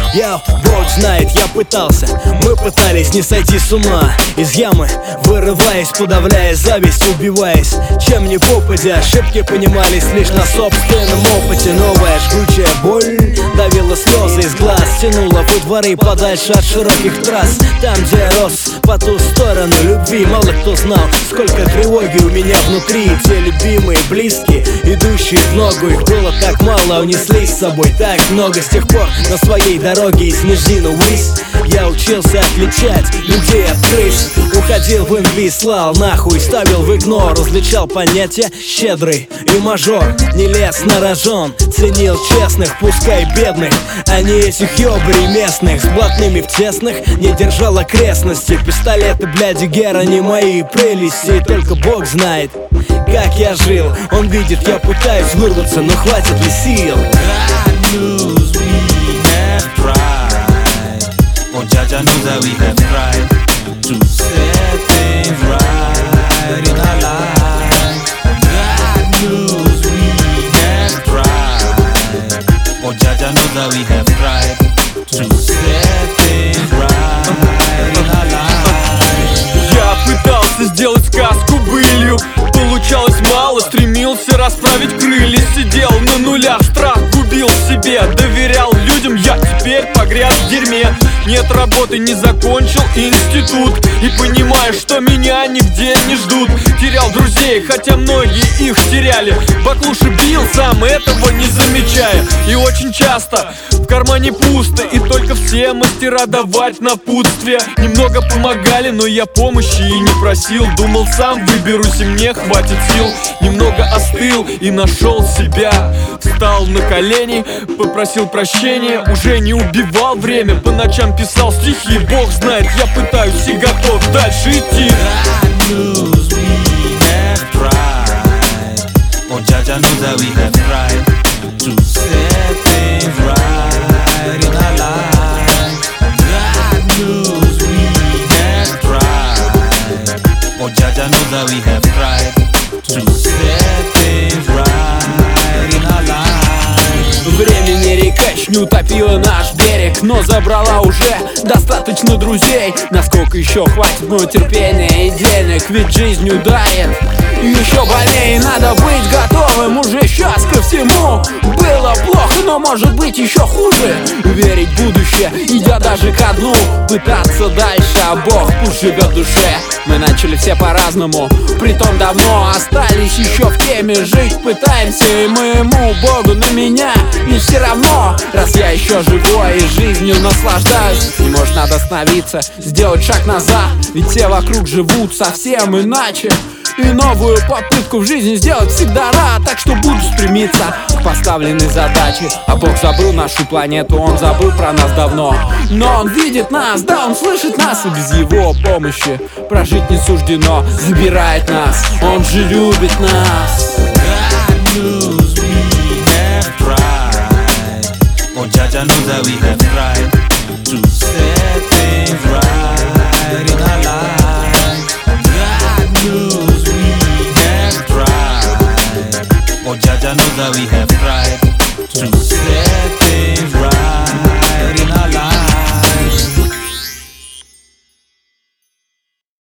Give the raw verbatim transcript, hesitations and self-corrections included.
Я, Бог знает, я пытался, мы пытались не сойти с ума. Из ямы вырываясь, подавляя зависть, убиваясь, чем не попадя. Ошибки понимались лишь на собственном опыте. Новая жгучая боль давила слезы из глаз, тянула во дворы подальше от широких трасс. Там, где я рос, по ту сторону любви, мало кто знал, сколько тревоги у меня внутри. Те любимые, близкие, идущие в ногу, их было так мало, унесли с собой так много. С тех пор на своей дороге из низины ввысь я учился отличать людей от крыс. Уходил в инвиз, слал нахуй, ставил в игнор, различал понятия щедрый и мажор. Не лез на рожон, ценил честных, пускай бедных, а не этих ёбрей местных. С блатными в тесных не держал окрестности. Пистолеты, бляди, гера не мои прелести. И только Бог знает, как я жил. Он видит, я пытаюсь вырваться, но хватит ли сил? Oh, Jaja knows that we have tried to set things right in our lives. God knows we have tried. Oh, Jaja knows that we have tried to set things right in our lives. Я пытался сделать сказку былью, получалось мало, стремился расправить крылья. Сидел на нулях, страх губил в себе, доверял людям, я теперь погряз в дерьме. Нет работы, не закончил институт, и понимаю, что меня нигде не ждут. Терял друзей, хотя многие их теряли. Баклуши бил, сам этого не замечая. И очень часто в кармане пусто, и только все мастера давать напутствие. Немного помогали, но я помощи и не просил. Думал, сам выберусь, и мне хватит сил. Немного остыл и нашел себя. Встал на колени, попросил прощения. Уже не убивал время, по ночам писал стихи. Бог знает, я пытаюсь и готов дальше идти. Oh, Jaja knows that we have tried to set things right in our lives. God knows we have tried. Oh, Jaja knows that we have tried to set things right in our lives. Времени река не утопила наш берег, но забрала уже достаточно друзей. Насколько еще хватит моего терпения и денег, ведь жизнь удает еще больнее. Надо быть готовым уже сейчас ко всему. Было плохо, но может быть еще хуже. Верить в будущее, идя даже ко дну. Пытаться дальше, а Бог пусть живет в душе. Мы начали все по-разному, притом давно остались еще в теме. Жить пытаемся, и моему Богу на меня не все равно. Раз я еще живой и жизнью наслаждаюсь, и может надо остановиться, сделать шаг назад. Ведь все вокруг живут совсем иначе, и новую попытку в жизни сделать всегда рад. Так что буду стремиться к поставленной задаче. А Бог забыл нашу планету, Он забыл про нас давно. Но Он видит нас, да, Он слышит нас, и без Его помощи прожить не суждено. Забирает нас, Он же любит нас. God knows we have tried. Oh, Jaja knows that we have tried to set things right in our lives. God knows we have tried. Oh, Jaja knows that we have tried to set